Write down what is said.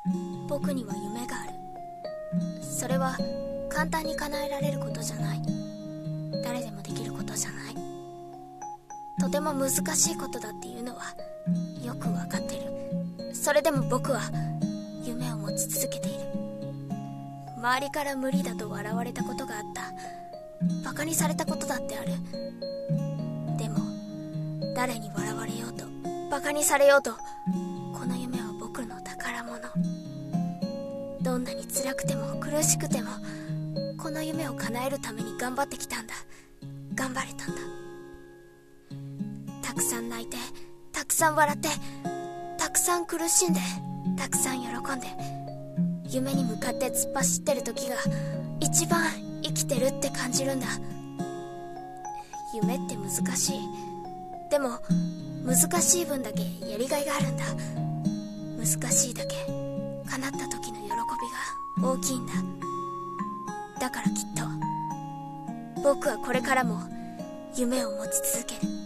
僕には夢がある。それは簡単に叶えられることじゃない。誰でもできることじゃない。とても難しいことだっていうのはよくわかってる。それでも僕は夢を持ち続けている。周りから無理だと笑われたことがあった。バカにされたことだってある。でも誰に笑われようとバカにされようと、この夢は僕の宝物。どんなに辛くても苦しくても、この夢を叶えるために頑張ってきたんだ。頑張れたんだ。たくさん泣いて、たくさん笑って、たくさん苦しんで、たくさん喜んで、夢に向かって突っ走ってる時が一番生きてるって感じるんだ。夢って難しい。でも難しい分だけやりがいがあるんだ。難しいだけ叶った時の喜びが大きいんだ。だからきっと僕はこれからも夢を持ち続ける。